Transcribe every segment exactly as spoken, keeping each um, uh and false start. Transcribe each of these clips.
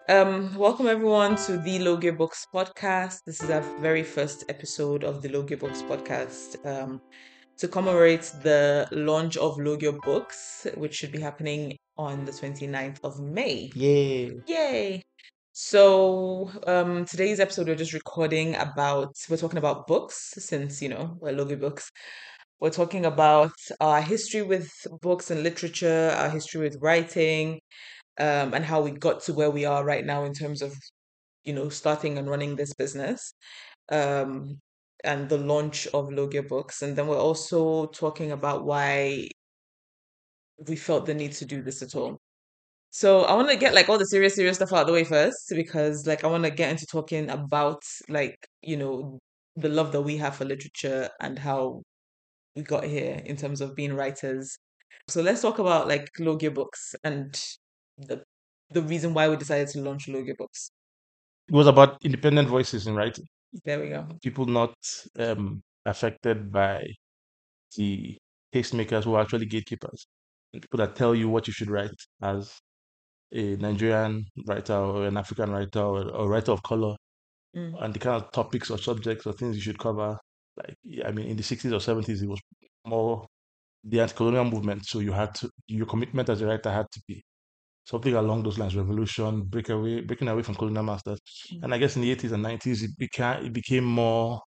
Um, welcome everyone to the Logia Books podcast. This is our very first episode of the Logia Books podcast um, to commemorate the launch of Logia Books, which should be happening on the twenty-ninth of May. Yay. Yay! So, um, today's episode, we're just recording about, we're talking about books since, you know, we're Logia Books. We're talking about our history with books and literature, our history with writing, um, and how we got to where we are right now in terms of, you know, starting and running this business, um, and the launch of Logia Books. And then we're also talking about why we felt the need to do this at all. So I want to get like all the serious, serious stuff out of the way first, because like I want to get into talking about like, you know, the love that we have for literature and how we got here in terms of being writers. So let's talk about like Logia Books and the the reason why we decided to launch Logia Books. It was about independent voices in writing. There we go. People not um, affected by the tastemakers who are actually gatekeepers. And people that tell you what you should write as a Nigerian writer or an African writer or a writer of color, Mm, and the kind of topics or subjects or things you should cover. Like, yeah, I mean, in the sixties or seventies, it was more the anti-colonial movement. So you had to, your commitment as a writer had to be something along those lines, revolution, break away, breaking away from colonial masters. mm, And I guess in the eighties and nineties, it became it became more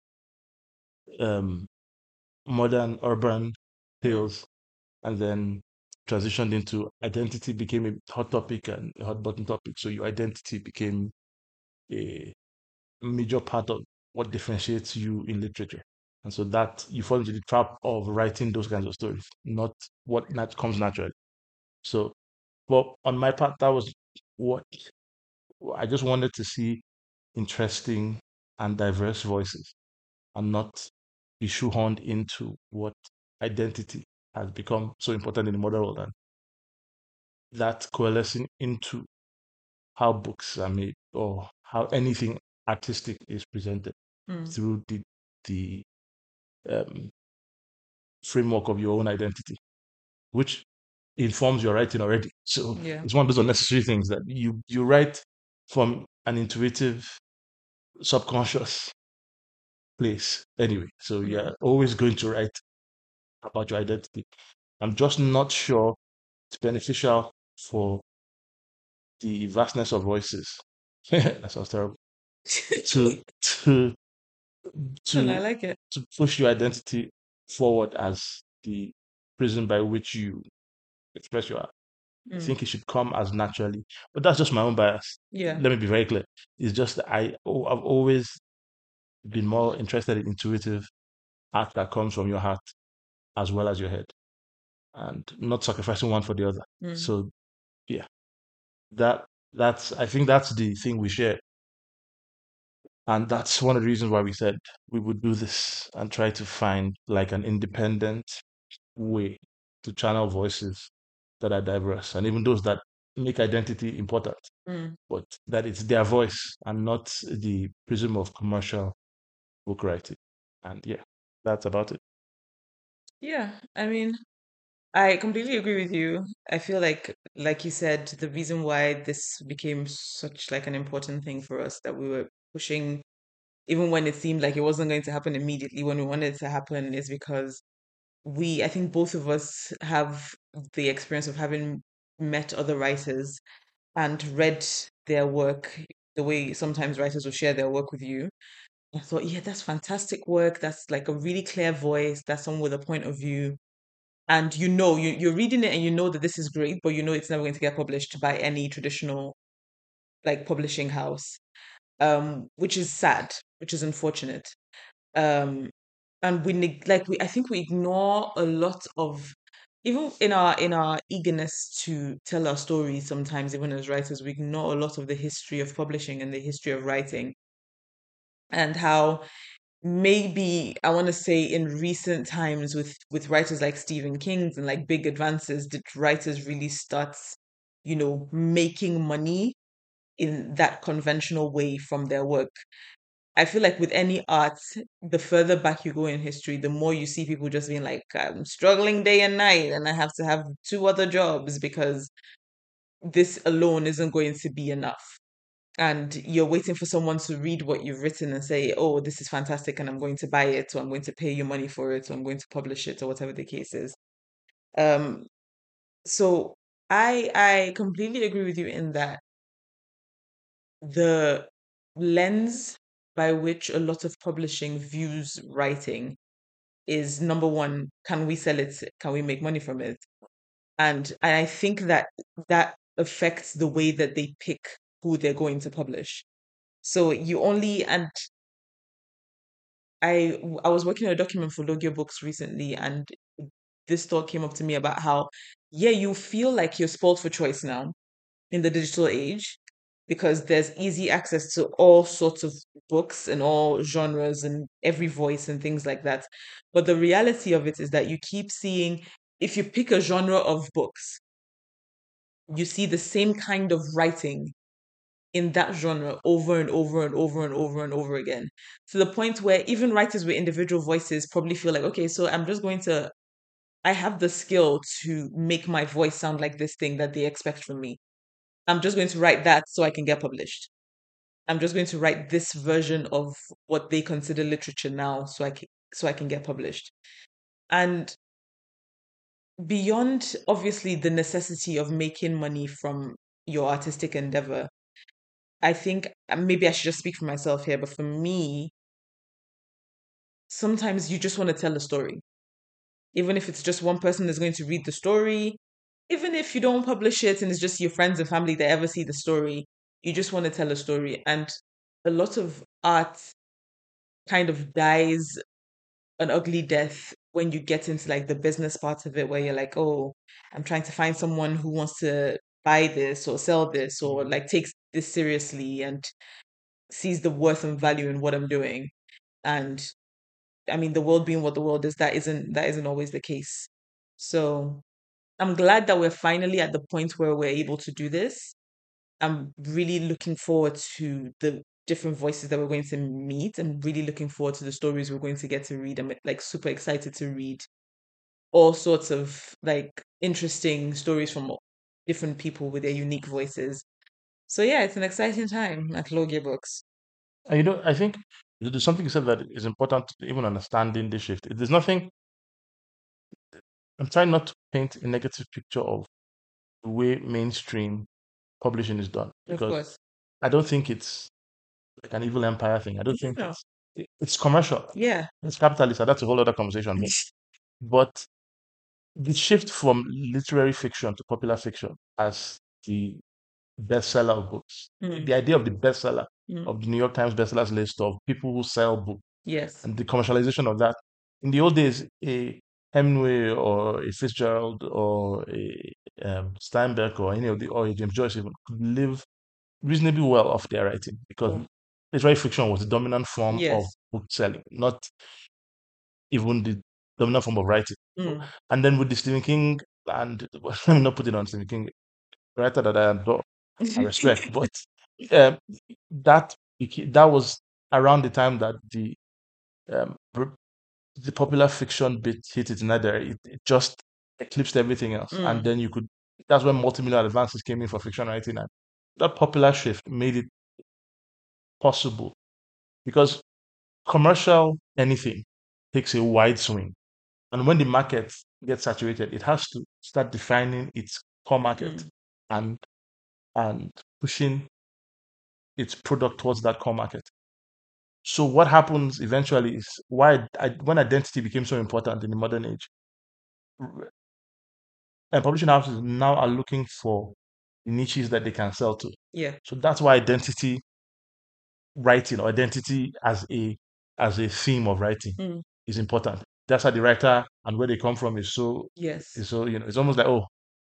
um, modern, urban mm, tales, and then transitioned into identity became a hot topic and a hot button topic. So your identity became a major part of what differentiates you in literature. And so that you fall into the trap of writing those kinds of stories, not what nat- comes naturally. So, but on my part, that was what I just wanted to see interesting and diverse voices and not be shoehorned into what identity has become so important in the modern world, and that coalescing into how books are made or how anything artistic is presented mm. through the the um, framework of your own identity, which informs your writing already. So Yeah. it's one of those unnecessary things that you you write from an intuitive subconscious place anyway. So Mm. you're always going to write about your identity. I'm just not sure it's beneficial for the vastness of voices. That sounds terrible. To to And I to like it. to push your identity forward as the prism by which you express your art. I Mm. think it should come as naturally. But that's just my own bias. Yeah. Let me be very clear. It's just that I oh, I've always been more interested in intuitive art that comes from your heart as well as your head, and not sacrificing one for the other. Mm. So yeah, that that's I think that's the thing we share, and that's one of the reasons why we said we would do this and try to find like an independent way to channel voices that are diverse and even those that make identity important, Mm. but that it's their voice and not the prism of commercial book writing. And yeah, that's about it. Yeah. I mean, I completely agree with you. I feel like, like you said, the reason why this became such like an important thing for us that we were pushing, even when it seemed like it wasn't going to happen immediately, when we wanted it to happen, is because we, I think both of us have the experience of having met other writers and read their work the way sometimes writers will share their work with you. I thought, yeah, that's fantastic work. That's like a really clear voice. That's someone with a point of view. And you know, you, you're reading it and you know that this is great, but you know it's never going to get published by any traditional like publishing house, um, which is sad, which is unfortunate. Um, and we neg- like we I think we ignore a lot of, even in our in our eagerness to tell our stories sometimes, even as writers, we ignore a lot of the history of publishing and the history of writing, and how maybe I want to say in recent times with with writers like Stephen King's and like big advances, did writers really start, you know, making money in that conventional way from their work. I feel like with any art, the further back you go in history, the more you see people just being like, I'm struggling day and night and I have to have two other jobs because this alone isn't going to be enough. And you're waiting for someone to read what you've written and say, oh, this is fantastic, and I'm going to buy it, or I'm going to pay you money for it, or I'm going to publish it, or whatever the case is. Um, so I I completely agree with you in that the lens by which a lot of publishing views writing is number one, can we sell it? Can we make money from it? And and I think that that affects the way that they pick who they're going to publish. So you only and I I was working on a document for Logio Books recently, and this thought came up to me about how, yeah, you feel like you're spoiled for choice now in the digital age because there's easy access to all sorts of books and all genres and every voice and things like that. But the reality of it is that you keep seeing, if you pick a genre of books, you see the same kind of writing in that genre over and over and over and over and over again, to the point where even writers with individual voices probably feel like, okay, so I'm just going to, I have the skill to make my voice sound like this thing that they expect from me. I'm just going to write that so I can get published. I'm just going to write this version of what they consider literature now so I can so I can get published. And beyond obviously the necessity of making money from your artistic endeavor, I think uh, maybe I should just speak for myself here, but for me, sometimes you just want to tell a story. Even if it's just one person that's going to read the story, even if you don't publish it and it's just your friends and family that ever see the story, you just want to tell a story. And a lot of art kind of dies an ugly death when you get into like the business part of it, where you're like, oh, I'm trying to find someone who wants to buy this or sell this or like takes this seriously and sees the worth and value in what I'm doing. And I mean, the world being what the world is, that isn't that isn't always the case. So I'm glad that we're finally at the point where we're able to do this. I'm really looking forward to the different voices that we're going to meet. I'm really looking forward to the stories we're going to get to read. I'm like super excited to read all sorts of like interesting stories from different people with their unique voices. So yeah, it's an exciting time at Logia Books. And you know, I think there's something you said that is important to even understanding the shift. There's nothing, I'm trying not to paint a negative picture of the way mainstream publishing is done Of because course. I don't think it's like an evil empire thing. I don't think No. it's it- it's commercial. Yeah. It's capitalist, and that's a whole other conversation. But but the shift from literary fiction to popular fiction as the bestseller of books, Mm, the idea of the bestseller mm. of the New York Times bestsellers list of people who sell books Yes. and the commercialization of that. In the old days, a Hemingway or a Fitzgerald or a um, Steinbeck or any of the or a James Joyce even could live reasonably well off their writing because Mm. literary fiction was the dominant form of Yes. book selling, not even the dominant form of writing. Mm, And then with the Stephen King, and let me not put it on Stephen King, writer that I adore, I respect, but um, that beca- that was around the time that the um, pr- the popular fiction bit hit its nadir. It, it just eclipsed everything else, and mm, then you could. That's when multimillion advances came in for fiction writing, and that popular shift made it possible because commercial anything takes a wide swing. And when the market gets saturated, it has to start defining its core market mm, and and pushing its product towards that core market. So what happens eventually is why I, when identity became so important in the modern age, r- and publishing houses now are looking for niches that they can sell to. yeah. So that's why identity writing or identity as a as a theme of writing Mm, is important. That's how the writer and where they come from is so yes. is so you know it's almost like, oh,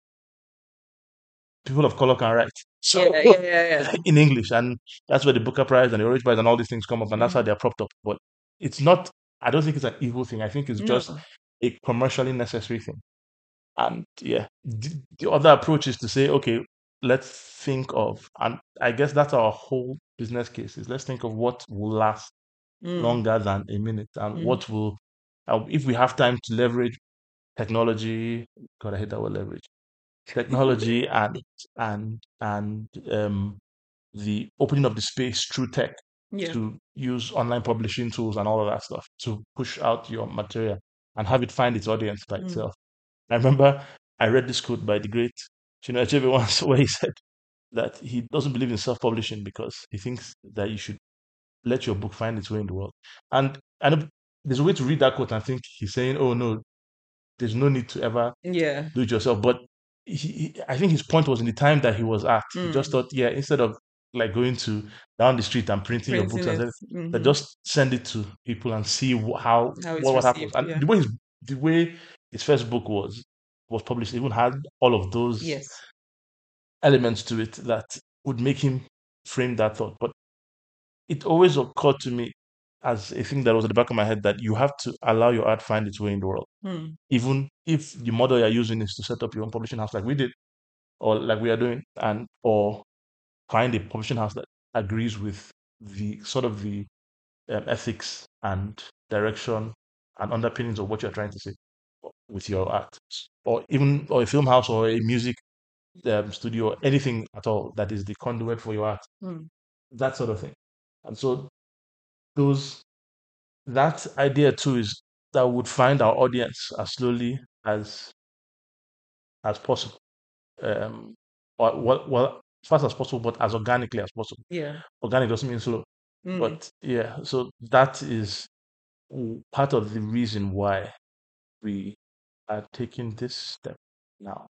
people of color can write. Yeah, So yeah, yeah, yeah. in English, and that's where the Booker Prize and the Orage Prize and all these things come up, and that's how Mm, they're propped up. But it's not. I don't think it's an evil thing. I think it's just no. a commercially necessary thing. And yeah, the, the other approach is to say, okay, let's think of, and I guess that's our whole business case is let's think of what will last Mm, longer than a minute, and mm, what will, uh, if we have time to leverage technology. God, I hate that word leverage. technology and and and um, the opening of the space through tech Yeah. to use online publishing tools and all of that stuff to push out your material and have it find its audience by Mm. itself. I remember I read this quote by the great Chinua Achebe once where he said that he doesn't believe in self-publishing because he thinks that you should let your book find its way in the world. And and there's a way to read that quote and think he's saying, "Oh no, there's no need to ever Yeah. do it yourself." But he, he- I think his point was in the time that he was at. He just Mm. thought, yeah, instead of like going to down the street and printing your books Printing and it. then that Hmm. just send it to people and see wh- how How it's what, what happens. received. And Yeah. the way his, the way his first book was was published, even had all of those Yes. elements to it that would make him frame that thought. But it always occurred to me as a thing that was at the back of my head that you have to allow your art find its way in the world, Mm. even if the model you're using is to set up your own publishing house, like we did, or like we are doing, and or find a publishing house that agrees with the sort of the um, ethics and direction and underpinnings of what you're trying to say with your art, or even or a film house or a music um, studio, or anything at all that is the conduit for your art, Mm. that sort of thing. And so those that idea too is that we would find our audience as slowly as as possible, um, or well, well, as fast as possible, but as organically as possible. Yeah. Organic doesn't mean slow, Mm. but yeah. So that is w- part of the reason why we are taking this step now.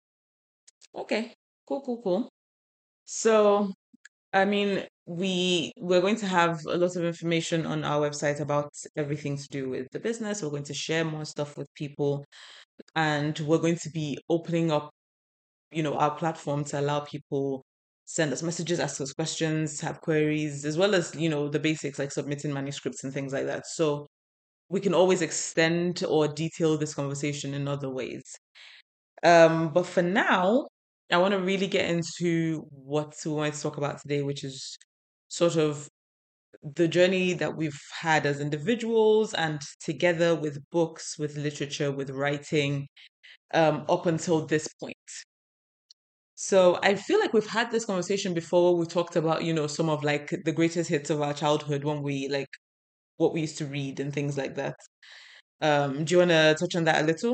Okay. Cool, cool, cool. So, I mean, we we're going to have a lot of information on our website about everything to do with the business. We're going to share more stuff with people, and we're going to be opening up, you know, our platform to allow people send us messages, ask us questions, have queries, as well as, you know, the basics like submitting manuscripts and things like that. So we can always extend or detail this conversation in other ways. Um, but for now, I want to really get into what we wanted to talk about today, which is sort of the journey that we've had as individuals and together with books, with literature, with writing, um, up until this point. So I feel like we've had this conversation before. We talked about, you know, some of like the greatest hits of our childhood when we like what we used to read and things like that. Um, do you want to touch on that a little?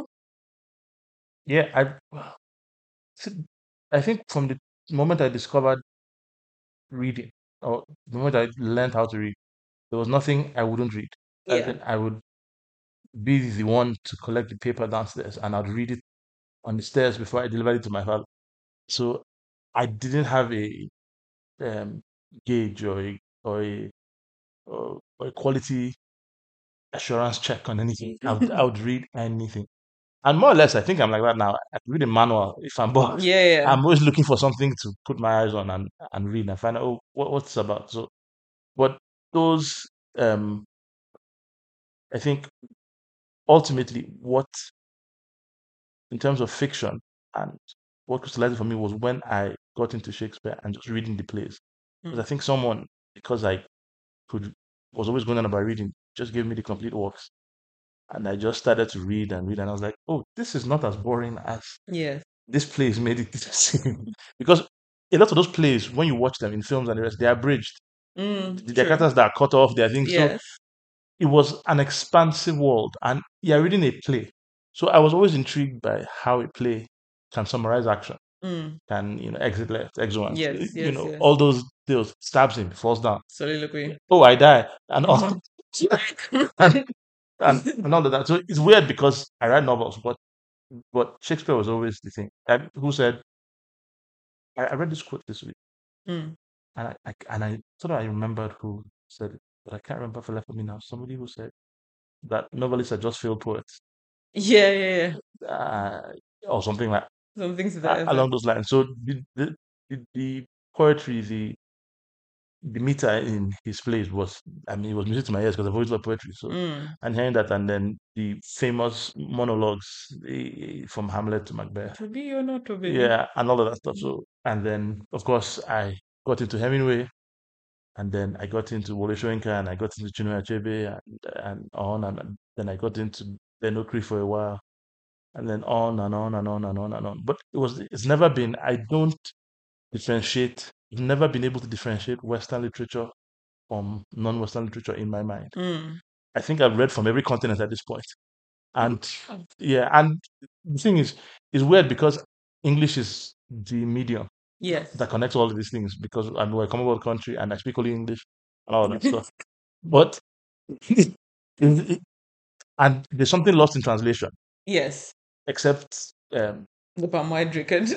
Yeah, I I think from the moment I discovered reading, or the moment I learned how to read, there was nothing I wouldn't read. As Yeah. in, I would be the one to collect the paper downstairs, and I'd read it on the stairs before I delivered it to my father. So I didn't have a um, gauge or a or a, or a quality assurance check on anything. I would I would read anything. And more or less, I think I'm like that now. I read a manual if I'm bored. Yeah, yeah. I'm always looking for something to put my eyes on and, and read and find out oh, what, what's this about. So, but those, um, I think ultimately, what in terms of fiction and what crystallized it for me was when I got into Shakespeare and just reading the plays. Because Mm. I think someone, because I could was always going on about reading, just gave me the complete works. And I just started to read and read, and I was like, oh, this is not as boring as Yeah. this plays made it seem. Because a lot of those plays, when you watch them in films and the rest, they're abridged. Mm, The true. characters that are cut off, their things. So Yes. it was an expansive world, and you're reading a play. So I was always intrigued by how a play can summarize action, Mm. can you know exit left, exit one, Yes, you yes, know yes. all those deals. Stabs him, falls down. Soliloquy. Oh, I die, and all, Mm-hmm. and, and and all of that. So it's weird because I write novels, but but Shakespeare was always the thing. And who said I, I read this quote this week, Mm. and I, I and I sort of I remembered who said it, but I can't remember for life of me now. Somebody who said that novelists are just failed poets, Yeah, yeah, yeah. uh, or something like Something to that uh, effect. along those lines. So the the, the, the poetry, the the meter in his plays was, I mean, it was music to my ears because I've always loved poetry. So, Mm. and hearing that, and then the famous monologues eh, from Hamlet to Macbeth, To be or not to be. yeah, and all of that stuff. Mm. So, and then of course I got into Hemingway, and then I got into Wole Soyinka, and I got into Chinua Achebe, and and on, and, and then I got into Ben Okri for a while, and then on and on and on and on and on. But it was it's never been. I don't differentiate. I've never been able to differentiate Western literature from non-Western literature in my mind. Mm. I think I've read from every continent at this point. And Oh, yeah, and the thing is, it's weird because English is the medium yes. that connects all of these things because I'm we're a Commonwealth country and I speak only English and all that stuff. But it- it- and there's something lost in translation, Yes. except um, The palm wine drinker.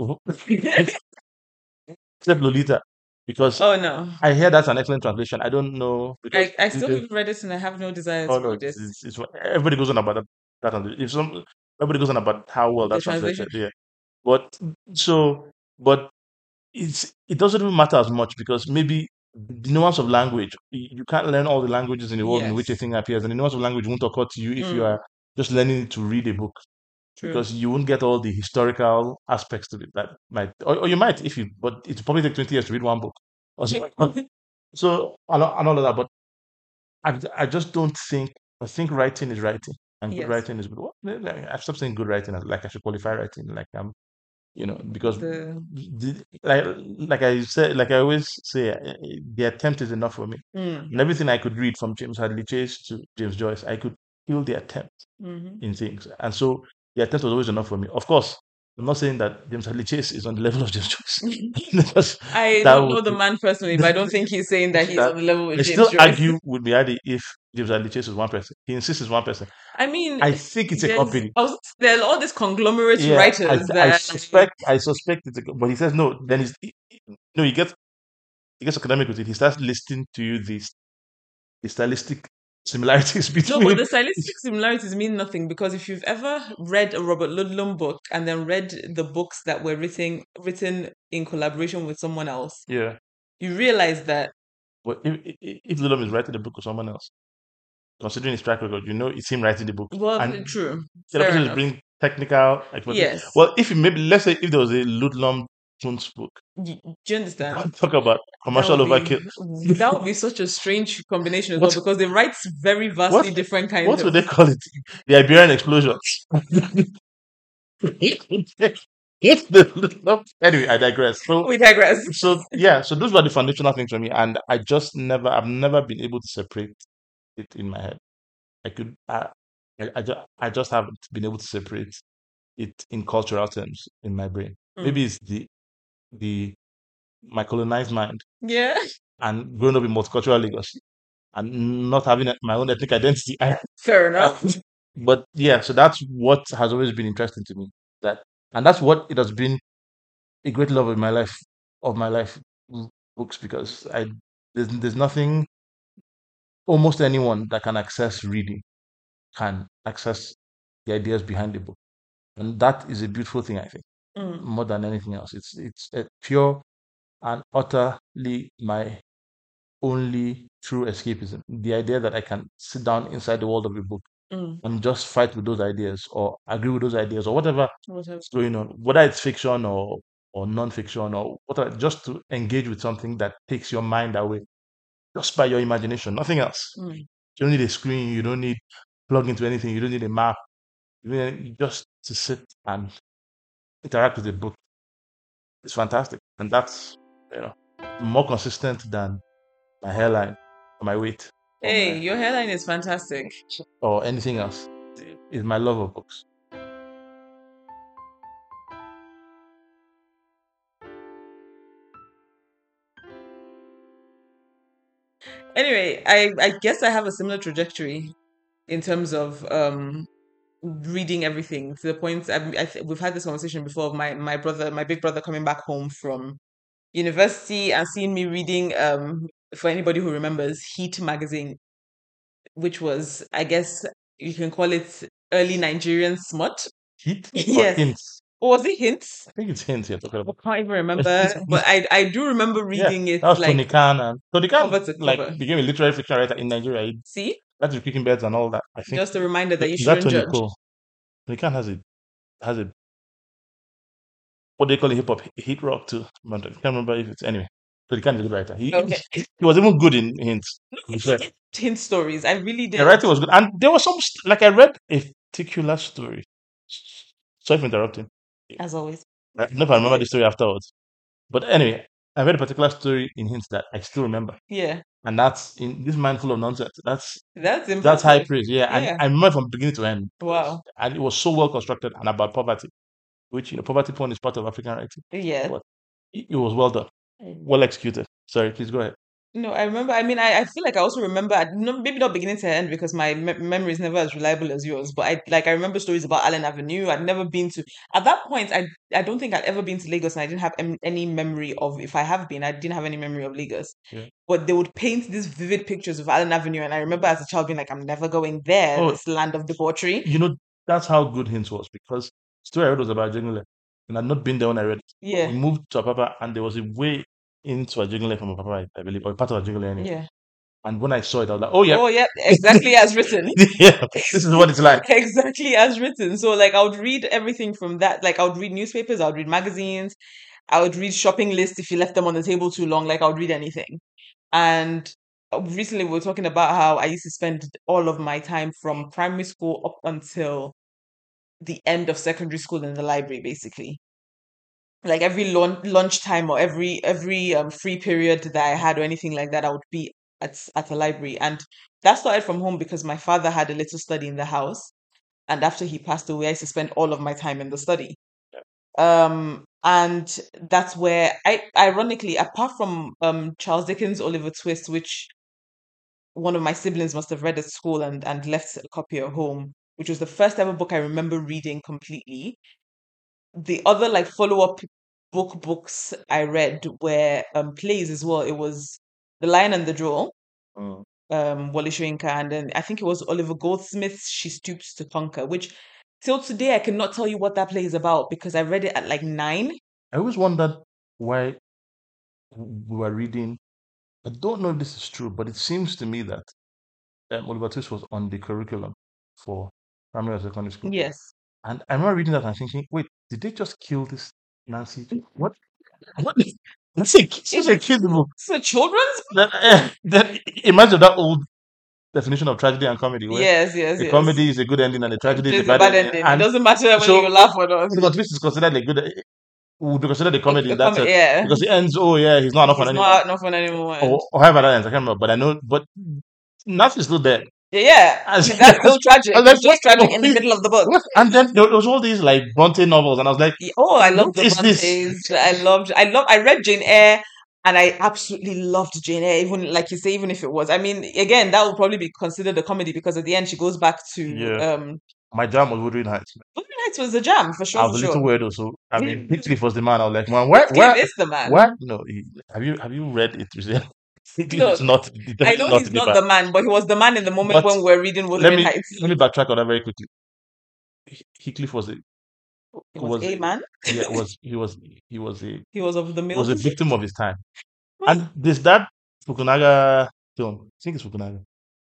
except Lolita, because Oh no. I hear that's an excellent translation. I don't know because I, I the, still the, haven't read it and I have no desire oh to no, read it's, it. it's, it's everybody goes on about that. that translation. If some everybody goes on about how well The that's translation. translated, yeah. But so, but it's it doesn't even matter as much because maybe the nuance of language you you can't learn all the languages in the world in which a Yes. thing appears, and the nuance of language won't occur to you if you Mm, are just learning to read a book true. because you won't get all the historical aspects to it that might, or, or you might if you, but it's probably take twenty years to read one book. Or so, so and all and all of that, but I, I just don't think I think writing is writing and good Yes. writing is good. What? Like, I've stopped saying good writing. Like I should qualify writing. Like I'm you know, because The the, like like I said, like I always say, uh, the attempt is enough for me. mm, And everything I could read from James Hadley Chase to James Joyce, I could feel the attempt hmm in things, and so the attempt was always enough for me. Of course, I'm not saying that James Hadley Chase is on the level of James Joyce. Because I that don't would know the be man personally, but I don't think he's saying that he's that on the level with I James still Joyce. argue with Miadi if James Hadley Chase is one person. He insists it's one person. I mean, I think it's a there's company. I was, there are all these conglomerate Yeah, I writers I that are like, suspect I suspect it's a, but he says no. Then he's he, he- no. He gets he gets academic with it. He starts listing to you these the stylistic similarities no, but between. the stylistic similarities mean nothing because if you've ever read a Robert Ludlum book and then read the books that were written written in collaboration with someone else, Yeah, you realize that, but if if if Lulum is writing the book of someone else, considering his track record, you know it's him writing the book, well, and true, the other fair person is enough. bringing technical expertise. Yes. Well, if you maybe let's say if there was a Ludlum Tunes book, Y- Do you understand? talk about That commercial would be overkill. that would be such a strange combination as well What because they write very what vastly different kind what would of they call it? The Iberian explosion. It's the Ludlum. Anyway, I digress. So we digress. so yeah, so those were the foundational things for me, and I just never, I've never been able to separate it in my head. I could, I, I, I, just, I just haven't been able to separate it in cultural terms in my brain. Mm. Maybe it's the the my colonized mind Yeah, and growing up in multicultural Lagos and not having a- my own ethnic identity. I, fair I- enough. but yeah, so that's what has always been interesting to me. That and that's what it has been a great love of my life of my life mm, books because I there's there's nothing almost anyone that can access reading can access the ideas behind the book, and that is a beautiful thing. I think Mm, more than anything else, it's it's a pure and utterly my only true escapism. The idea that I can sit down inside the world of a book mm. and just fight with those ideas or agree with those ideas or whatever Whatever. is going on, whether it's fiction or or non-fiction or whatever, just to engage with something that takes your mind away just by your imagination, nothing else. Mm. You don't need a screen. You don't need plug into anything. You don't need a map. You need just to sit and interact with the book. It's fantastic, and that's you know more consistent than my hairline, or my weight, or Hey, my your hairline is fantastic. or anything else. It's my love of books. Anyway, I I guess I have a similar trajectory in terms of um reading everything to the point I, I th- we've had this conversation before of my my brother my big brother coming back home from university and seeing me reading um for anybody who remembers Heat magazine, which was, I guess you can call it early Nigerian smut. Heat or Yes. hints? Or was it Hints? I think it's hints you're talking I about. can't even remember, but I I do remember Yeah, reading it that was like Tony Khan, and Tony Khan cover to like cover. became a literary fiction writer in Nigeria. He, See? that's the Kicking Birds and all that. I think Just a reminder that you is that shouldn't Tony judge. Cole. Tony Khan has a has a what they call it hip hop hit rock too. But I can't remember if it's anyway. Tony Khan is a good writer. He Okay. he was even good in hints. He said Hint stories. I really the did. writing was good, and there was some st- like I read a particular story. Sorry for interrupting. As always. I don't know if I remember the story afterwards. But anyway, I read a particular story in Hints that I still remember. Yeah. And that's in this mind full of nonsense. That's That's that's high impressive. praise. Yeah. And Yeah. I remember from beginning to end. Wow. And it was so well constructed and about poverty, which you know, poverty porn is part of African writing. Yeah. But it, it was well done. Well executed. Sorry, please go ahead. No, I remember. I mean, I, I feel like I also remember, I- no, maybe not beginning to end because my me memory is never as reliable as yours. But I like I remember stories about Allen Avenue. I'd never been to. At that point, I I don't think I'd ever been to Lagos, and I didn't have em- any memory of. If I have been, I didn't have any memory of Lagos. Yeah. But they would paint these vivid pictures of Allen Avenue, and I remember as a child being like, I'm never going there. Oh, This land of debauchery. you know, that's how good Hints was because the story I read was about Ajegunle. And I'd not been there when I read it. Yeah, We moved to Apapa and there was a way into Ajegunle from Apapa, I, I believe, or part of Ajegunle anyway. yeah. And when I saw it, I was like, oh, yeah. Oh, yeah. Exactly as written. Yeah, this is what it's like. Exactly as written. So like I would read everything from that. Like I would read newspapers, I would read magazines, I would read shopping lists if you left them on the table too long. Like I would read anything. And uh, recently we were talking about how I used to spend all of my time from primary school up until the end of secondary school in the library, basically. Like every lunch lunchtime or every every um free period that I had or anything like that, I would be at s- at a library. And that started from home because my father had a little study in the house. And after he passed away, I used to spend all of my time in the study. Um, and that's where I, ironically, apart from um Charles Dickens' Oliver Twist, which one of my siblings must have read at school and and left a copy at home, which was the first ever book I remember reading completely. The other like follow up book books I read were um plays as well. It was The Lion and the Draw, Mm. um Wally Shoyinka, and then I think it was Oliver Goldsmith's She Stoops to Conquer, which till today I cannot tell you what that play is about because I read it at like nine. I always wondered why we were reading. I don't know if this is true, but it seems to me that um, Oliver Twist was on the curriculum for primary or secondary school. Yes. And I remember reading that and thinking, wait, did they just kill this Nancy? What? What? That's a, such a kid book. It's a children's That, eh, that, imagine that old definition of tragedy and comedy, where Yes, yes, a yes. comedy is a good ending and a tragedy is a It's a bad bad ending. ending. It And doesn't matter whether so, you laugh or not. Oliver Twist is considered a good, would be considered a A, comedy a in that comedy, sense yeah. because it ends, oh yeah, he's not enough fun He's anymore. not enough fun anymore. And Or, or however that ends, I can't remember. But I know, but Nancy's still there. yeah, yeah. And That's still tragic. I was like, It's just what? tragic in the middle of the book. And then there was all these like Bronte novels, and I was like, Yeah. Oh, I love what the is this? Brontes. I loved I love I read Jane Eyre and I absolutely loved Jane Eyre, even like you say, even if it was. I mean, again, that would probably be considered a comedy because at the end she goes back to Yeah. um My jam was Wuthering Heights. Wuthering Heights was a jam for I sure, was for a little sure. weirdo, so I mean, Heathcliff was the man. I was like, man, where, Heathcliff where, is the man. where? No, he, have you have you read it? Heathcliff is Look, not I definitely know not he's the not man. the man, but he was the man in the moment But when we were reading let Wuthering me Heights. let me backtrack on that very quickly. He- Heathcliff was a He was was a man. yeah was he was he was a He was of the he was a milk. victim of his time. And there's that Fukunaga film. I think it's Fukunaga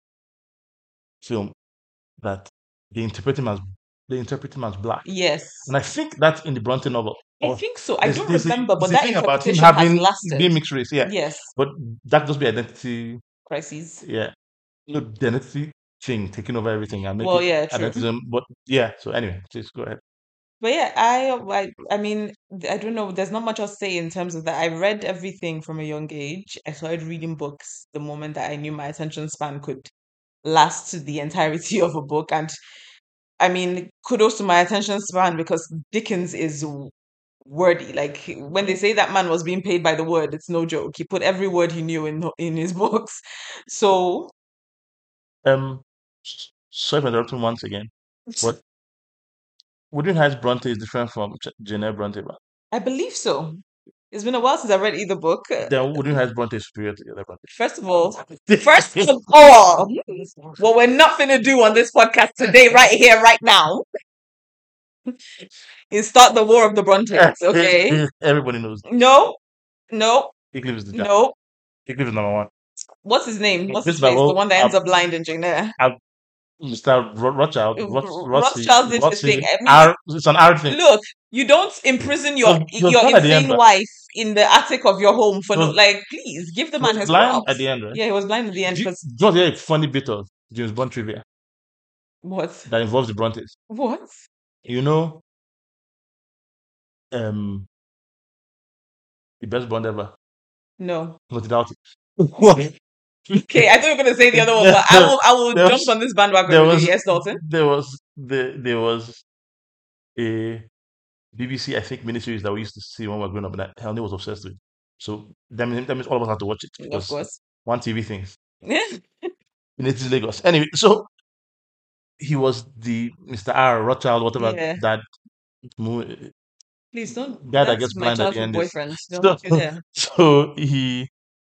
film that they interpret him as they interpret him as black. Yes, And I think that's in the Bronte novel. I Or think so. I there's don't there's a, remember, but there's a that thing about him interpretation has having lasted. being mixed race, yeah. Yes, But that just be identity, crises. yeah. You know, the identity thing taking over everything and Well, making yeah, true. identity. But yeah, so anyway, please go ahead. But yeah, I, I, I mean, I don't know. There's not much else to say in terms of that. I read everything from a young age. I started reading books the moment that I knew my attention span could last the entirety of a book. And I mean, kudos to my attention span because Dickens is w- wordy. Like when they say that man was being paid by the word, it's no joke. He put every word he knew in in his books. So Um, s- sorry for interrupting once again. But Wuthering Heights Bronte is different from Ch- Jane Eyre Bronte, but I believe so. It's been a while since I read either book. Uh, then Wuthering Heights Bronte is superior to the other Bronte. First of all, first of all, what we're not gonna do on this podcast today, right here, right now, is start the war of the Brontes. Okay? Everybody knows No, no, Heathcliff is the jam. no. Heathcliff is number one. What's his name? What's his This is my face? The whole one that uh, ends up blind in Jane Eyre. uh, Mister Ro- Rothschild, Roth, Rothschild, Rothschild did his thing. Rothschild, I mean, R, it's an R thing. look, you don't imprison He your was, he was your blind at the end, insane right? wife in the attic of your home for He no, was, like, please give the he man was his blind at props. the end, right? Yeah, he was blind at the end Do you, because do you want to hear a funny bit of James Bond trivia what? that involves the Brontes? What? You know, Um, the best Bond ever. No. Not without it. Okay, I thought you were gonna say the other one, there, but I will I will there jump was on this bandwagon there with you. was Yes, Dalton. there was the there was a B B C, I think, miniseries that we used to see when we were growing up, and that Helene was obsessed with. So that means, that means all of us had to watch it Of because course. one T V thing Yeah. in it is Lagos. Anyway, so he was the Mister R Rothschild, whatever Yeah. that mo- Please don't. guy that That's gets my blind at the childhood end is. boyfriend. Don't So you dare. so he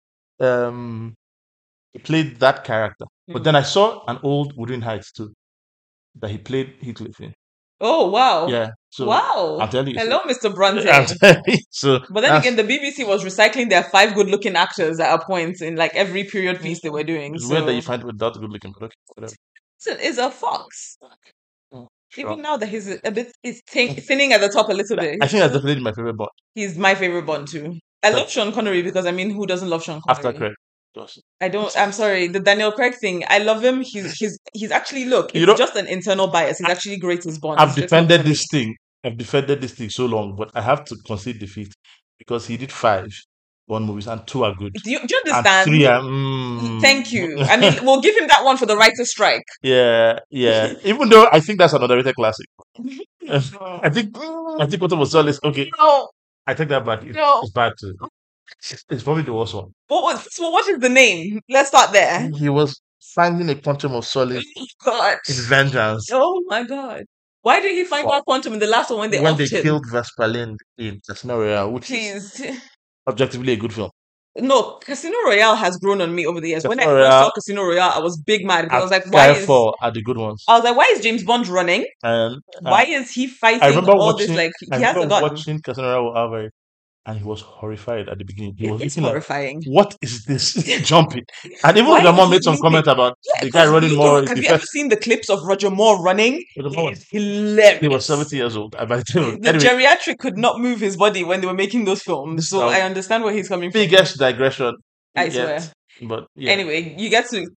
um he played that character. But Hmm. then I saw an old Wuthering Heights too that he played Heathcliff in. Oh wow. Yeah, so I'm Wow. telling you, so Hello, Mister I'm Bronte. telling you, so But then that's again, the B B C was recycling their five good-looking actors at a point in like every period piece they were doing. it's weird that you So find without a good looking, but okay, whatever. listen, it's a fox. Oh, sure. Even now that he's a bit, he's thin, thinning at the top a little That- bit. I He's think that's still, definitely my favorite Bond. he's my favorite Bond too. I Like love Sean Connery because I mean, who doesn't love Sean after Connery? Craig. Just- I don't. I'm sorry, the Daniel Craig thing. I love him. He's he's he's actually look. You It's know, just an internal bias. He's I, actually great as Bond. I've He's just not defended for me. this thing. I've defended this thing so long, but I have to concede defeat because he did five Bond movies and two are good, Do you, do you and understand? three are. Mm, Thank you. I mean, we'll give him that one for the writer's strike. yeah, yeah. Even though I think that's an underrated classic. I think I think Quantum of Solace. Okay, No, I take that back. It- no. It's bad too. It's probably the worst one. What was? So what is the name? Let's start there. He was finding a quantum of solace Oh God. in vengeance Oh my God. Why did he find for out quantum in the last one when they when they offed him? killed Vesper Lynd in Casino Royale, which is Please. objectively a good film. No, Casino Royale has grown on me over the years. When I Casino first saw Royale Casino Royale, I was big mad because I and was like, why is Skyfall are the good ones. I was like, why is James Bond running? And Why uh, is he I fighting remember all this? watching, Like I he has a remember gun. watching Casino Royale with Alvary, and he was horrified at the beginning. He It was is looking like, horrifying. "What is this jumping?" And even Why Roger is Moore he made some leaping? comment about Yeah, the guy because running look more at is have the you ever first. seen the clips of Roger Moore running? Roger It Moore is was, he was hilarious. seventy years old. By the time, The anyway, geriatric could not move his body when they were making those films, this is so our I understand where he's coming from. biggest digression I yet. swear. But yeah, Anyway, you get to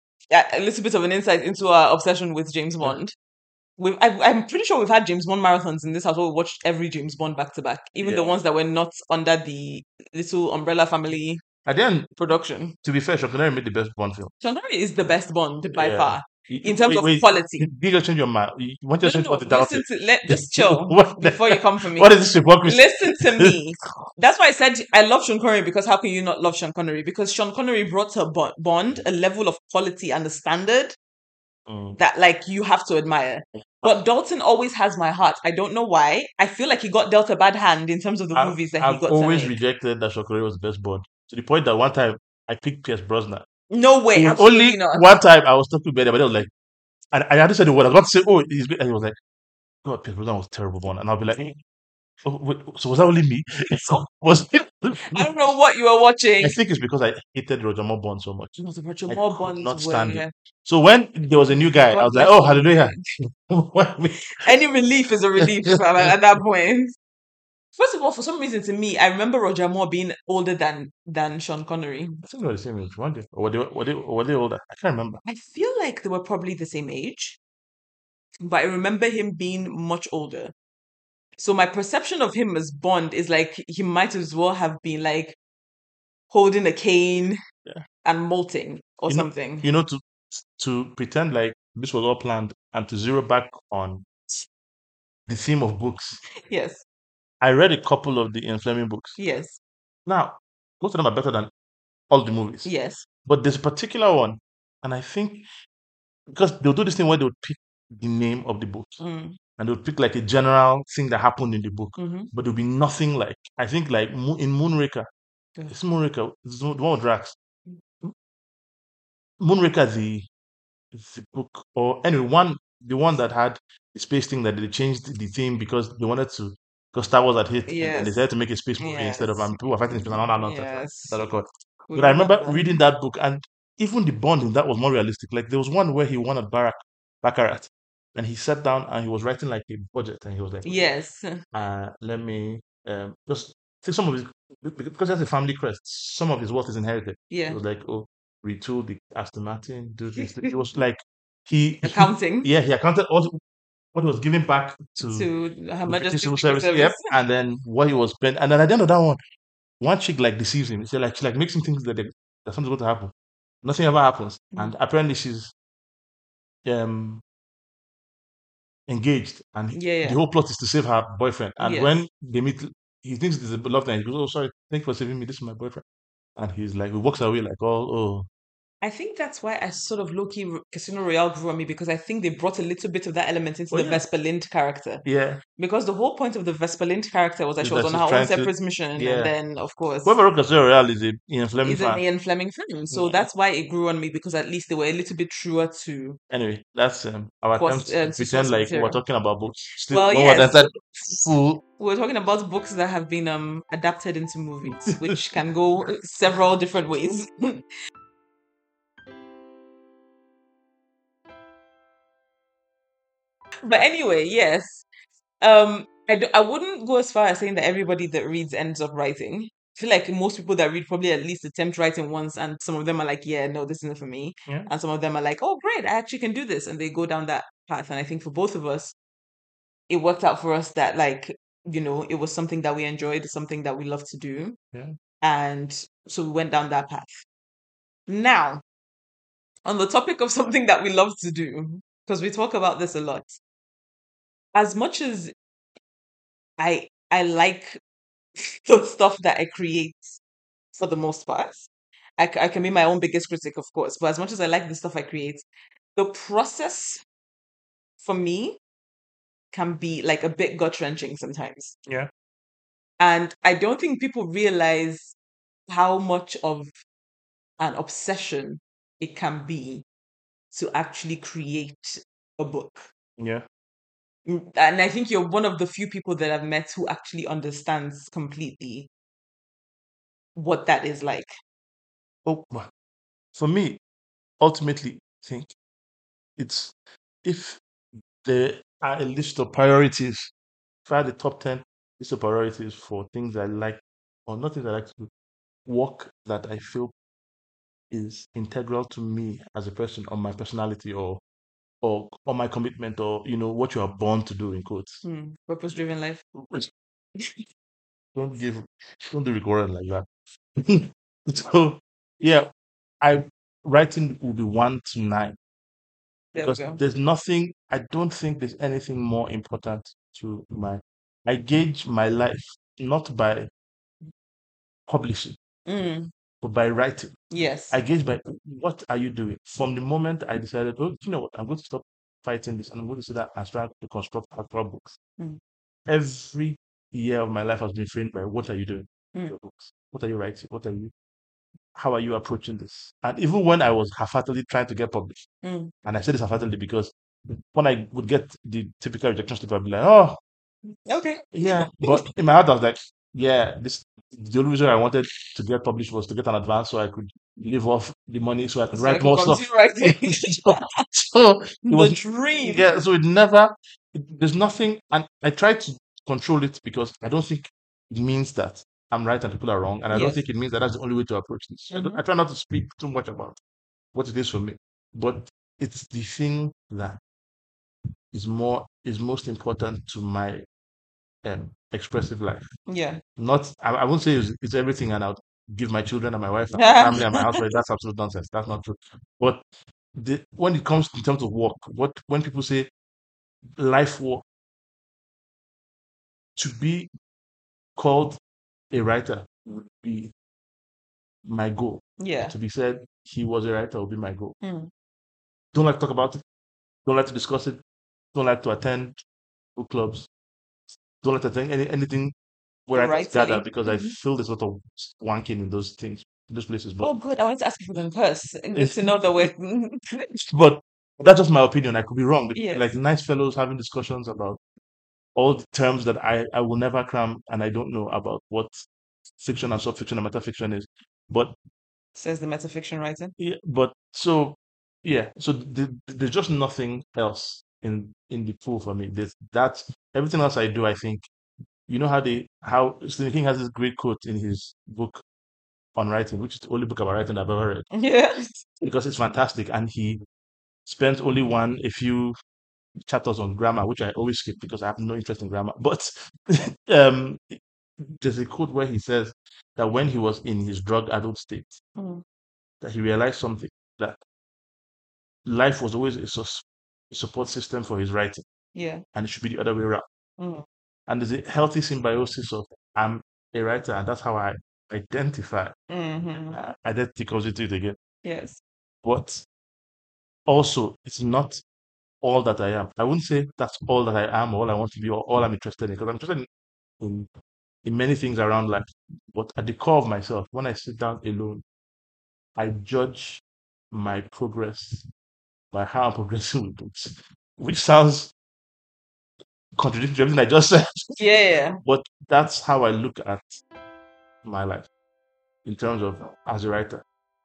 a a little bit of an insight into our obsession with James yeah, Bond. We've, I, I'm pretty sure we've had James Bond marathons in this house where we watched every James Bond back to back, even the yeah. ones that were not under the little Umbrella family At the end, production. to be fair, Sean Connery made the best Bond film. Sean Connery is the best Bond by Yeah. far You- in terms Wait, of wait. quality. Did you just change your mind? You want to No, no, change no. what the doubt Listen to let just chill what, before you come for what me. is this hypocrisy? Listen to me. That's why I said I love Sean Connery because how can you not love Sean Connery? Because Sean Connery brought to Bo- Bond a level of quality and a standard Mm. that like you have to admire. But Dalton always has my heart. I don't know why. I feel like he got dealt a bad hand in terms of the I, movies that he I've got to always make. rejected that Sean Connery was the best Bond. To the point that one time I picked Pierce Brosnan. No It way, was absolutely only not. one time I was talking about it, but I was like, and I had to say the word. I was about to say, oh, he's good. And he was like, God, Pierce Brosnan was a terrible one. And I'll be like, oh, wait, so was that only me? So was it? I don't know what you were watching. I think it's because I hated Roger Moore Bond so much. No, the Roger I Moore could Bonds not stand him. were So when there was a new guy, I God was like, bless oh, him. hallelujah. When we- Any relief is a relief at, at that point. First of all, for some reason, to me, I remember Roger Moore being older than than Sean Connery. I think they were the same age. One day. Or were they, were they, were they older? I can't remember. I feel like they were probably the same age, but I remember him being much older. So my perception of him as Bond is like he might as well have been like holding a cane Yeah. and molting or You know, something. you know, to to pretend like this was all planned and to zero back on the theme of books. Yes, I read a couple of the Ian Fleming books. yes, Now, most of them are better than all the movies. yes. But there's a particular one, and I think because they'll do this thing where they'll pick the name of the book Mm, and they'll pick like a general thing that happened in the book, mhm. but there'll be nothing like I think like Mo- in Moonraker. Ugh. It's Moonraker. It's the one with Drax. Moonraker, the the book, or anyway, one the one that had the space thing that they changed the theme because they wanted to because Star Wars had hit and, and they Yes, decided to make a space movie instead of yes, um, people were fighting in space and all that nonsense. yes. That occurred. We But I remember remember. reading that book and even the bond in that was more realistic. Like there was one where he won at Barack Baccarat and he sat down and he was writing like a budget and he was like, okay, Yes, uh, let me um, just take some of his because that's a family crest. Some of his wealth is inherited. It yeah. was like, oh, retool the Aston Martin, do this. It was like he, he Accounting. yeah, he accounted all what he was giving back to To Her the British Majesty's Civil Secret Service. Yep. Service. And then what he was spent. And then at the end of that one, one chick like deceives him. She like she like makes him think that they, that something's going to happen. Nothing ever happens. Mm. And apparently she's um engaged, and Yeah, the yeah. whole plot is to save her boyfriend. And Yes. when they meet, he thinks it is a love thing. He goes, "Oh, sorry, thank you for saving me. This is my boyfriend." And he's like, he walks away like, "Oh, oh, I think that's why I sort of low-key r- Casino Royale grew on me, because I think they brought a little bit of that element into oh the yeah, Vesper Lind character. yeah." Because the whole point of the Vesper Lind character was that Is she was that on her she's own trying to, separate mission, and yeah. then, of course, Whoever wrote Casino Royale is a Ian Fleming is an fan. Ian Fleming film. So Yeah. that's why it grew on me, because at least they were a little bit truer to Anyway, that's um, our course attempt uh, to to pretend source like we're material. talking about books. Still, Well, when we're yes, inside full. we're talking about books that have been um adapted into movies, which can go several different ways. But anyway, yes. Um, I, d- I wouldn't go as far as saying that everybody that reads ends up writing. I feel like most people that read probably at least attempt writing once, and some of them are like, yeah, no, this isn't for me. Yeah, And some of them are like, oh, great, I actually can do this. And they go down that path. And I think for both of us, it worked out for us that, like, you know, it was something that we enjoyed, something that we love to do. yeah, And so we went down that path. Now, on the topic of something that we love to do, because we talk about this a lot, as much as I I like the stuff that I create for the most part. I, c- I can be my own biggest critic, of course, but as much as I like the stuff I create, the process for me can be like a bit gut wrenching sometimes. yeah, And I don't think people realize how much of an obsession it can be to actually create a book. yeah. Mm, And I think you're one of the few people that I've met who actually understands completely what that is like. Oh, well, for me, ultimately, I think it's if there are a list of priorities, if I had the top ten list of priorities for things I like, or not things I like to do, work that I feel is integral to me as a person, or my personality, or or or my commitment, or you know what you are born to do in quotes. Hmm. Purpose driven life. Which don't give don't do recording like that. So yeah, I writing will be one to nine There we because go. there's nothing. I don't think there's anything more important to my. I gauge my life not by publishing, Mm, but by writing. yes. I gauge by what are you doing. From the moment I decided, oh, you know what, I'm going to stop fighting this and I'm going to sit down and try to construct actual books. Mm, Every year of my life has been framed by what are you doing with mm, your books? What are you writing? What are you? How are you approaching this? And even when I was half-heartedly trying to get published, mm. and I say this half-heartedly because when I would get the typical rejection slip, I'd be like, oh, Okay. yeah. But in my heart, I was like, yeah, this the only reason I wanted to get published was to get an advance so I could live off the money so I could So I write can more stuff. continue writing. so, so it The was, dream. yeah, so it never, it, there's nothing, and I try to control it because I don't think it means that I'm right and people are wrong, and I don't Yes. think it means that that's the only way to approach this. I, don't, Hmm. I try not to speak too much about what it is for me, but it's the thing that is more is most important to my um, expressive life. Yeah. Not, I, I won't say it's, it's everything, and I'll give my children and my wife and my family and my housewife. That's absolute nonsense. That's not true. But the, when it comes in terms of work, what when people say life work, to be called a writer would be my goal. Yeah. To be said he was a writer would be my goal. Mm. Don't like to talk about it. Don't like to discuss it. Don't like to attend book clubs. Don't like to attend any, anything where writers gather Writerly. because I Hmm. feel there's a lot of wanking in those things, in those places. But Oh, good. I wanted to ask you for them first. Good it's, to know that we're. but that's just my opinion. I could be wrong. But like Yes. nice fellows having discussions about all the terms that I, I will never cram and I don't know about what fiction and sub-fiction and metafiction is. But Says the metafiction writer. yeah, but so yeah, so the, there's just nothing else in in the pool for me. There's that everything else I do, I think you know how they how Stephen King has this great quote in his book on writing, which is the only book about writing I've ever read Yeah. because it's fantastic and he spent only one a few chapters on grammar, which I always skip because I have no interest in grammar. But um, there's a quote where he says that when he was in his drug adult state, Mm. that he realized something, that life was always a sus- support system for his writing, Yeah. and it should be the other way around. Mm. And there's a healthy symbiosis of I'm a writer, and that's how I identify. Hmm. Uh, identity comes into it again. Yes. But also, it's not all that I am. I wouldn't say that's all that I am, all I want to be, or all I'm interested in, because I'm interested in, in, in many things around life. But at the core of myself, when I sit down alone, I judge my progress by how I'm progressing with books, which sounds contradictory to everything I just said. Yeah. But that's how I look at my life in terms of as a writer.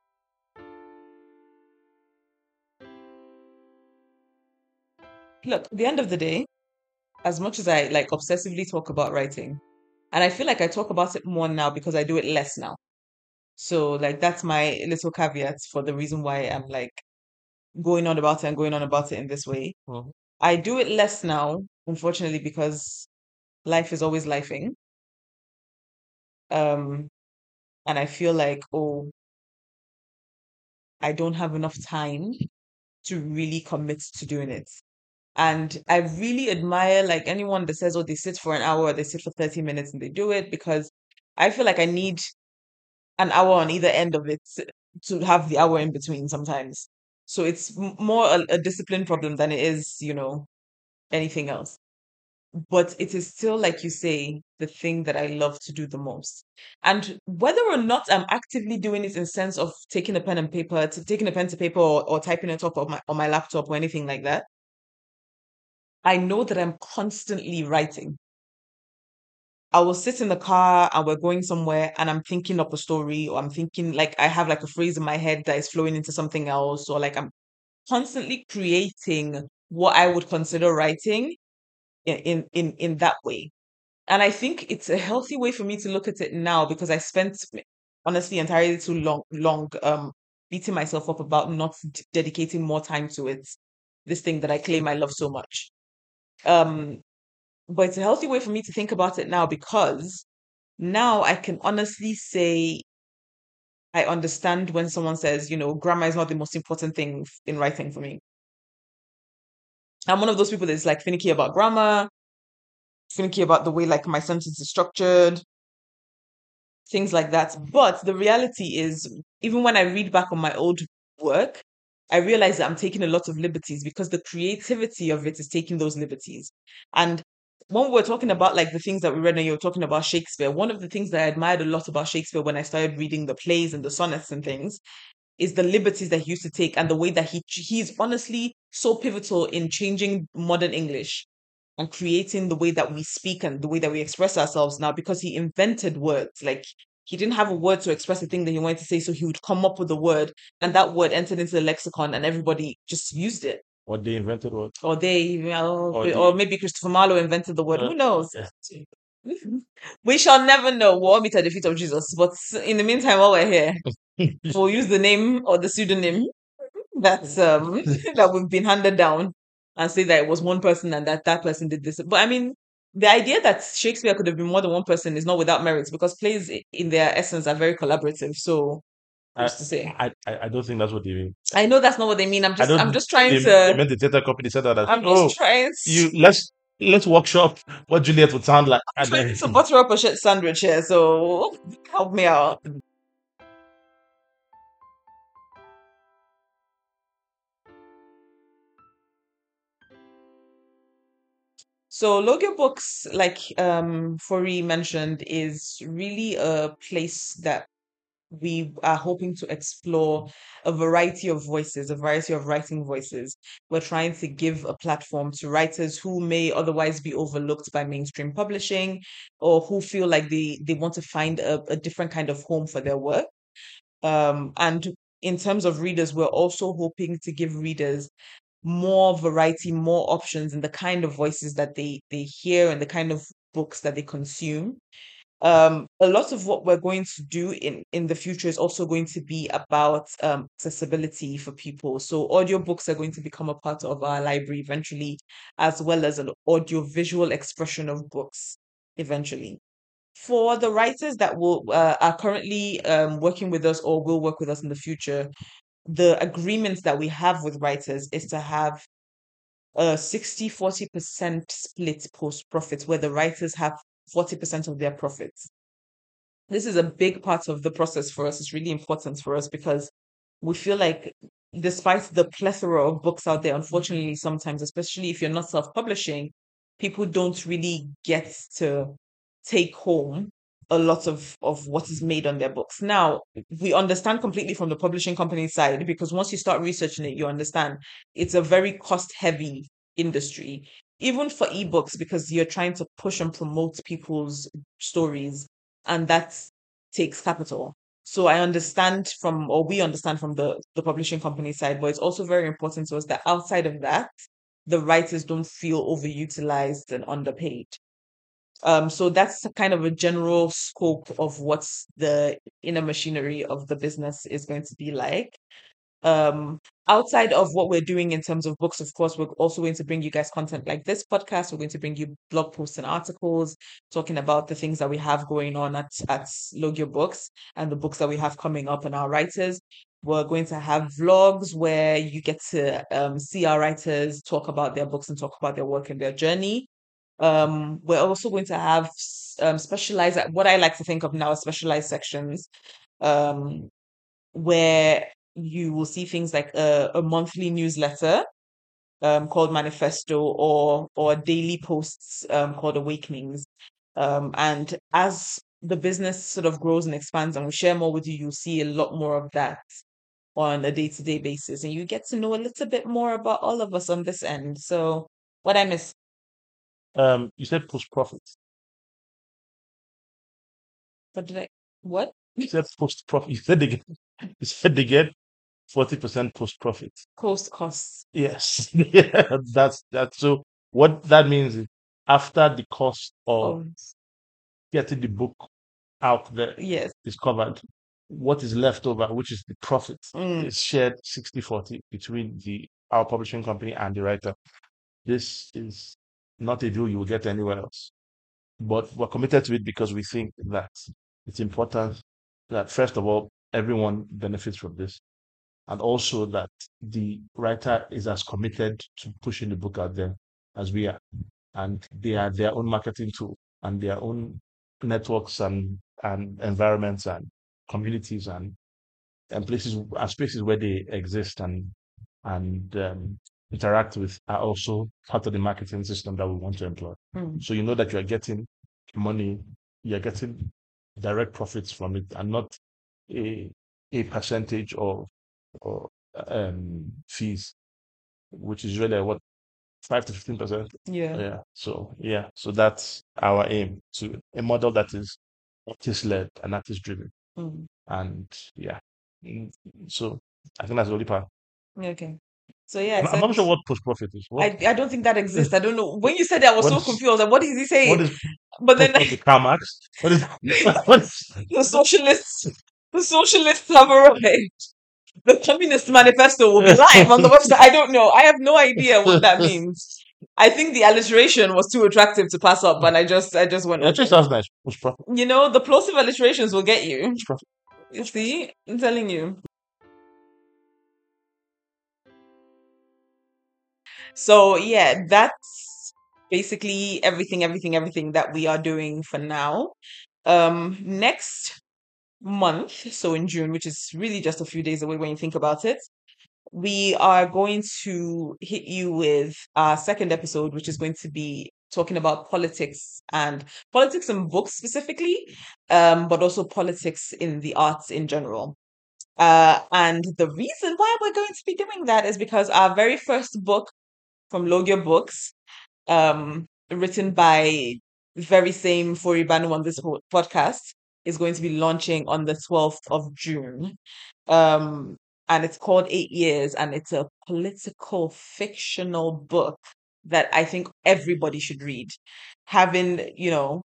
Look, at the end of the day, as much as I like obsessively talk about writing, and I feel like I talk about it more now because I do it less now. So like that's my little caveat for the reason why I'm like going on about it and going on about it in this way. Mhm. I do it less now, unfortunately, because life is always lifing. Um, and I feel like, oh, I don't have enough time to really commit to doing it. And I really admire like anyone that says, oh, they sit for an hour or they sit for thirty minutes and they do it because I feel like I need an hour on either end of it to have the hour in between sometimes. So it's m- more a, a discipline problem than it is, you know, anything else. But it is still, like you say, the thing that I love to do the most. And whether or not I'm actively doing it in sense of taking a pen and paper, to taking a pen to paper or, or typing it up on my on my laptop or anything like that, I know that I'm constantly writing. I will sit in the car and we're going somewhere and I'm thinking up a story or I'm thinking like I have like a phrase in my head that is flowing into something else or like I'm constantly creating what I would consider writing in in in, in that way. And I think it's a healthy way for me to look at it now because I spent honestly entirely too long long um beating myself up about not d- dedicating more time to it. This thing that I claim I love so much. Um, but it's a healthy way for me to think about it now because now I can honestly say I understand when someone says, you know, grammar is not the most important thing f- in writing for me. I'm one of those people that's like finicky about grammar, finicky about the way like my sentence is structured, things like that. But the reality is, even when I read back on my old work, I realize that I'm taking a lot of liberties because the creativity of it is taking those liberties. And when we're talking about like the things that we read and you're talking about Shakespeare, one of the things that I admired a lot about Shakespeare when I started reading the plays and the sonnets and things is the liberties that he used to take and the way that he he's honestly so pivotal in changing modern English and creating the way that we speak and the way that we express ourselves now because he invented words. Like he didn't have a word to express the thing that he wanted to say, so he would come up with a word, and that word entered into the lexicon, and everybody just used it. What they invented was, Or they, well, or or the, maybe Christopher Marlowe invented the word. uh, Who knows? yeah. We shall never know. We'll meet at the feet of Jesus. But in the meantime, while we're here, we'll use the name or the pseudonym that's um that we've been handed down and say that it was one person and that that person did this. But I mean, the idea that Shakespeare could have been more than one person is not without merits because plays i- in their essence are very collaborative. So I, who's to say? I, I I don't think that's what they mean. I know that's not what they mean. I'm I just I'm don't. just trying They, they to meant the theater company said that. As, I'm just oh, trying you to, let's let's workshop what Juliet would sound like, and trying then to butter up a shit sandwich here. So help me out. So Logia Books, like um Fori mentioned, is really a place that we are hoping to explore a variety of voices, a variety of writing voices. We're trying to give a platform to writers who may otherwise be overlooked by mainstream publishing or who feel like they, they want to find a, a different kind of home for their work. Um, and in terms of readers, we're also hoping to give readers more variety, more options in the kind of voices that they they hear and the kind of books that they consume. Um, a lot of what we're going to do in in the future is also going to be about um, accessibility for people. So audiobooks are going to become a part of our library eventually, as well as an audiovisual expression of books eventually. For the writers that will uh, are currently um, working with us or will work with us in the future, the agreements that we have with writers is to have a sixty forty percent split post profits, where the writers have forty percent of their profits. This is a big part of the process for us. It's really important for us because we feel like, despite the plethora of books out there, unfortunately, sometimes, especially if you're not self-publishing, people don't really get to take home a lot of of what is made on their books. Now, we understand completely from the publishing company side, because once you start researching it, you understand it's a very cost heavy industry, even for ebooks, because you're trying to push and promote people's stories, and that takes capital. So I understand from, or we understand from the, the publishing company side, but it's also very important to us that outside of that, the writers don't feel overutilized and underpaid. Um, so that's kind of a general scope of what the inner machinery of the business is going to be like. Um, outside of what we're doing in terms of books, of course, we're also going to bring you guys content like this podcast. We're going to bring you blog posts and articles talking about the things that we have going on at, at Logio Books and the books that we have coming up and our writers. We're going to have vlogs where you get to um, see our writers talk about their books and talk about their work and their journey. Um, we're also going to have um, specialized, what I like to think of now as specialized sections. Um, where you will see things like a, a monthly newsletter um, called Manifesto, or or daily posts um, called Awakenings. Um, and as the business sort of grows and expands and we share more with you, you'll see a lot more of that on a day-to-day basis. And you get to know a little bit more about all of us on this end. So what I miss, Um, you said post profit. what did I, what? You said post profit. You said again. You said again. Forty percent post profit. Cost costs. Yes, yeah, that's that. So what that means is, after the cost of Oh, getting the book out there yes. is covered, what is left over, which is the profit, Mm, is shared sixty forty between the our publishing company and the writer. This is not a deal you will get anywhere else. But we're committed to it because we think that it's important that, first of all, everyone benefits from this, and also that the writer is as committed to pushing the book out there as we are. And they are their own marketing tool and their own networks and, and environments and communities and, and places and spaces where they exist and and um, interact with are also part of the marketing system that we want to employ. mm, So you know that you are getting money, you're getting direct profits from it, and not a a percentage of or um, fees, which is really what, five to fifteen percent. yeah. Yeah. So yeah. So that's our aim, to a model that is artist led and artist driven. Mm, And yeah. Mm, So I think that's the only part. okay. So yeah, I I'm, I'm said not sure what post profit is. What I I don't think that exists. I don't know. When you said that, I was what so is confused. I was like, what is he what saying? is But post then profit? Karl Marx? What is what is the socialists, the socialists have arrived. The Communist Manifesto will be live on the website. I don't know. I have no idea what that means. I think the alliteration was too attractive to pass up, but I just I just went It with actually it. sounds nice. Post profit. You know, the plosive alliterations will get you. Post profit. You see, I'm telling you. So yeah, that's basically everything, everything, everything that we are doing for now. Um, next month, so in June, which is really just a few days away when you think about it, we are going to hit you with our second episode, which is going to be talking about politics and politics and books specifically, um, but also politics in the arts in general. Uh, and the reason why we're going to be doing that is because our very first book from Logio Books, um, written by the very same Foribanu on this po- podcast, is going to be launching on the twelfth of June. Um, and it's called Eight Years, and it's a political fictional book that I think everybody should read. Having, you know,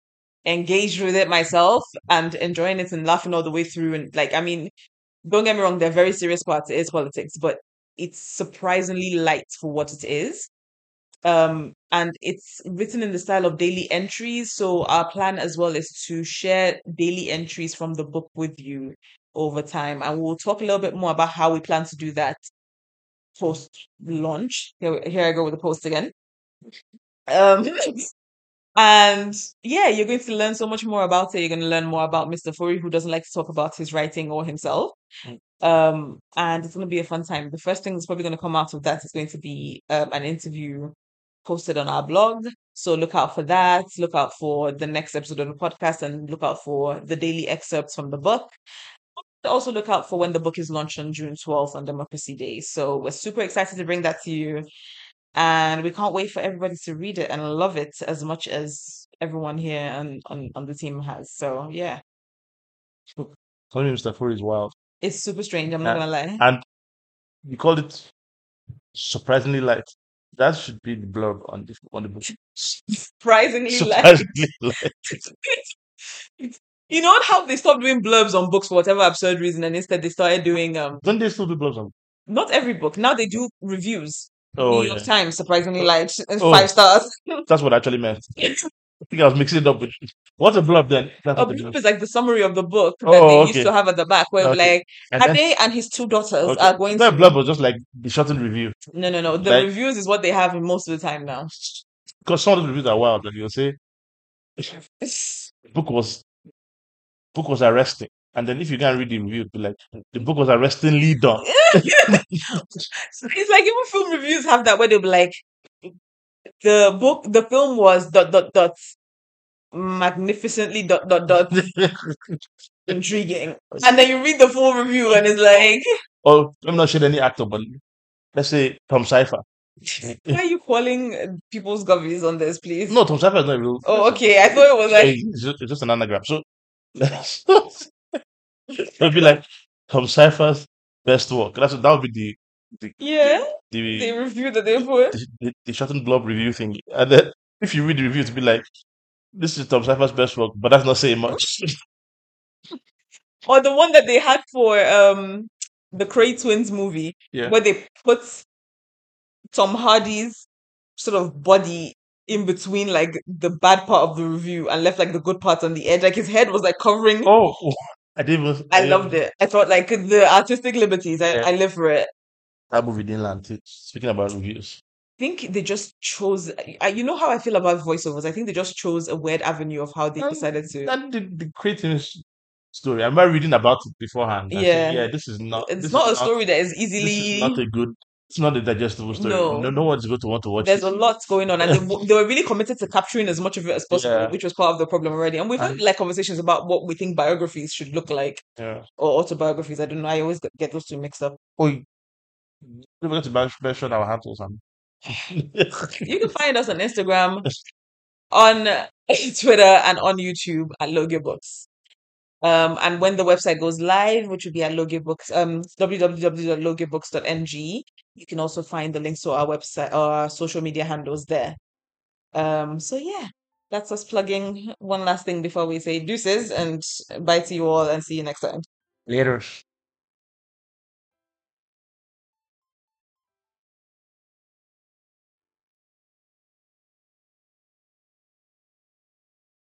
engaged with it myself and enjoying it and laughing all the way through. And like, I mean, don't get me wrong, there are very serious parts. It is politics, but it's surprisingly light for what it is. Um, and it's written in the style of daily entries. So our plan as well is to share daily entries from the book with you over time. And we'll talk a little bit more about how we plan to do that post launch. Here, here I go with the post again. Um, and yeah, you're going to learn so much more about it. You're going to learn more about mister Fori, who doesn't like to talk about his writing or himself. Um, and it's going to be a fun time. The first thing that's probably going to come out of that is going to be um, an interview posted on our blog. So look out for that. Look out for the next episode of the podcast and look out for the daily excerpts from the book. Also look out for when the book is launched on June twelfth on Democracy Day. So we're super excited to bring that to you. And we can't wait for everybody to read it and love it as much as everyone here and on, on the team has. So yeah, Calling mister Ford is wild. it's super strange. I'm not Uh, gonna lie. and you called it surprisingly light. That should be the blurb on the on the book. Surprisingly light. Surprisingly light. You know how they stopped doing blurbs on books for whatever absurd reason, and instead they started doing um Don't they still do blurbs on? not every book. Now they do reviews. Oh New York yeah. Times, surprisingly Oh, light, oh, five stars. that's what I actually meant. I think I was mixing it up with what's a blurb then? That's A what it blurb means. is like the summary of the book that they Oh, used okay. to have at the back, where Okay. like And then Ade and his two daughters okay. are going That to. blurb was just like the shortened review. No, no, no. The Like reviews is what they have most of the time now. because some of those reviews are wild, and you'll say book was book was arresting. And then if you can't read the review, it'll be like the book was arrestingly done. It's like even film reviews have that where they'll be like, the book, the film was dot dot dot magnificently dot dot dot intriguing, and then you read the full review and it's like, Or let me not shade any actor, but let's say Tom Cypher. why are you calling uh, people's govies on this, please? No, Tom Cypher is not a real Oh, person. okay. I thought it was Yeah, like, It's just, it's just an anagram. So it'll be like Tom Cypher's best work. That's that would be the yeah, the the the review that they put, the, the, the shortened blob review thing. And then if you read the review, to be like, this is Tom Cypher's best work, but that's not saying much. or the one that they had for um the Cray Twins movie, Yeah. where they put Tom Hardy's sort of body in between like the bad part of the review and left like the good part on the edge. Like his head was like covering. Oh, I didn't even. I I loved didn't, it. I thought like the artistic liberties. I, yeah, I live for it. that movie didn't land. too. Speaking about reviews, I think they just chose. I, you know how I feel about voiceovers. I think they just chose a weird avenue of how they and, decided to. and the, the creating s- story. I remember reading about it beforehand and saying, Yeah, yeah, this is not. it's This is not a not. story that is This is easily. not a good. It's not a digestible story. No, No, no one's going to want to watch there's it. a lot going on, and they w- they were really committed to capturing as much of it as possible, Yeah, which was part of the problem already. And we've had and like conversations about what we think biographies should look like yeah. or autobiographies. I don't know. I always get get those two mixed up. Oh, you don't forget to men- mention our handles and. You can find us on Instagram, on Twitter, and on YouTube at Logia Books. Um, and when the website goes live, which will be at Logia Books, um, w w w dot logia books dot n g, you can also find the links to our website, our social media handles there. Um, so yeah, that's us plugging one last thing before we say deuces and bye to you all and see you next time. Later.